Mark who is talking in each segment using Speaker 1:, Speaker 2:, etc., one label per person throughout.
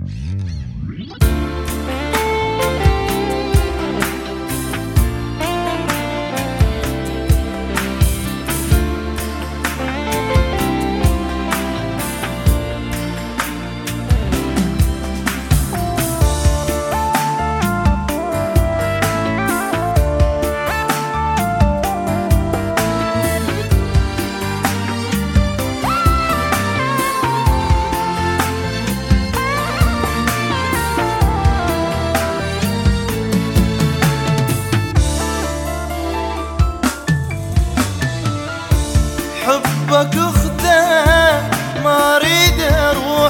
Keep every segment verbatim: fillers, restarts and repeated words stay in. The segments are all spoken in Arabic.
Speaker 1: حبك اخذه ما اريد اروح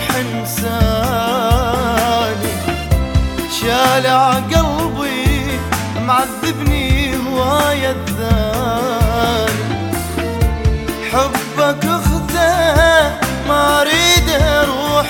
Speaker 1: انساني، شالع قلبي معذبني هواية الثاني. حبك اخذه ما اريد اروح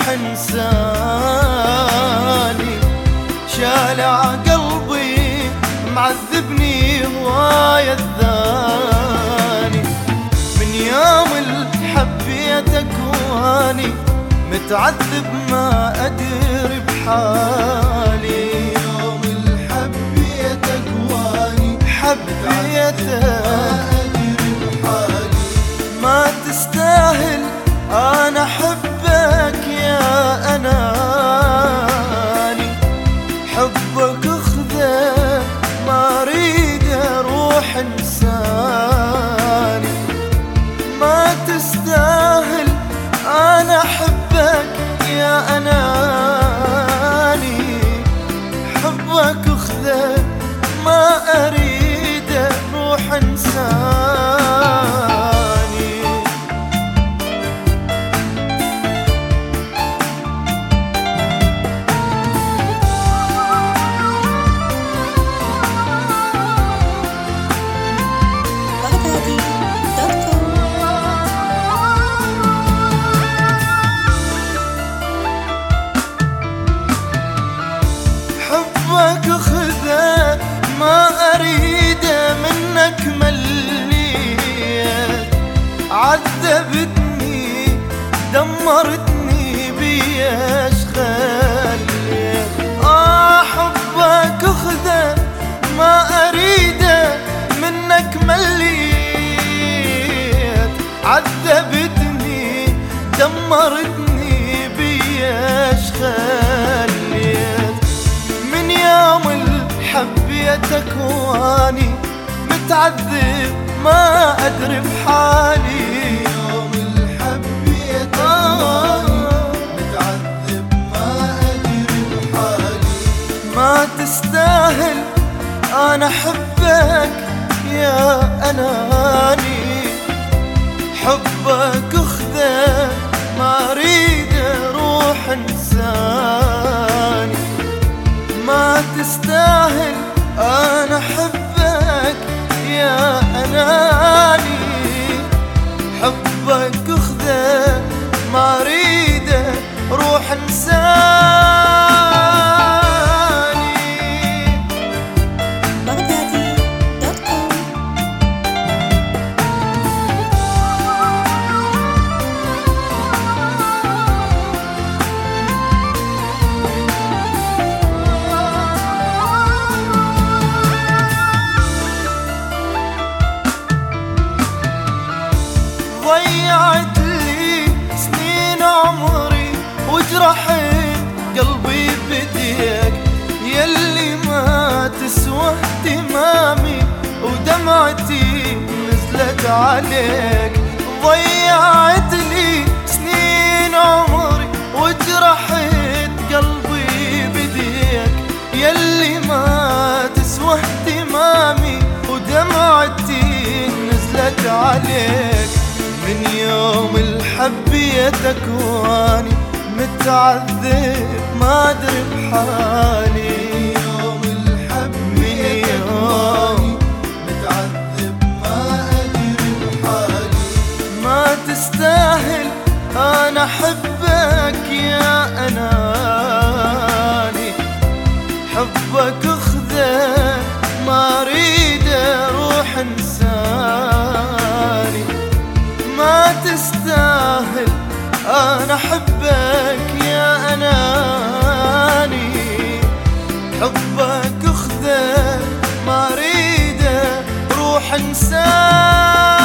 Speaker 1: انساني، شالع قلبي معذبني هواية الثاني. من يوم الحبيتك واني متعذب ما ادري بحالي.
Speaker 2: يوم الحبيتك واني
Speaker 1: حبيتك
Speaker 2: بحالي،
Speaker 1: ما تستاهل انا احبك يا اناني. حبك اخذه ما اريد اروح انساني، ما تستاهل انا احبك يا اناني. حبك اخذه ما اريد اروح انساني. حبك اخذه ما اريد منك مليت، عذبتني دمرتني بيش خليت. اه حبك اخذه ما اريد منك مليت، عذبتني دمرتني بيش خليت. من يوم الحبيتك واني متعذب ما ادري بحالي.
Speaker 2: يوم الحبيتك واني متعذب ما ادري بحالي.
Speaker 1: ما تستاهل انا احبك يا اناني. حبك اخذه ما اريد اروح انساني، ما تستاهل انا احبك يا اناني. حبك اخذه ما اريد اروح انساني.
Speaker 3: بغدادي دوت كوم.
Speaker 1: ضيعت لي سنين عمري وجرحت قلبي بديك، يلي ما تسوى اهتمامي ودمعتي نزلت عليك. ضيعت لي سنين عمري وجرحت قلبي بديك، يلي ما تسوى اهتمامي ودمعتي نزلت عليك. من يوم الحبيتك واني متعذب ما ادري بحالي.
Speaker 2: يوم الحبيتك واني متعذب ما ادري بحالي.
Speaker 1: ما تستاهل انا احبك يا اناني. حبك اخذه ما اريد اروح انساني، ما تستاهل انا احبك يا اناني. روح انساك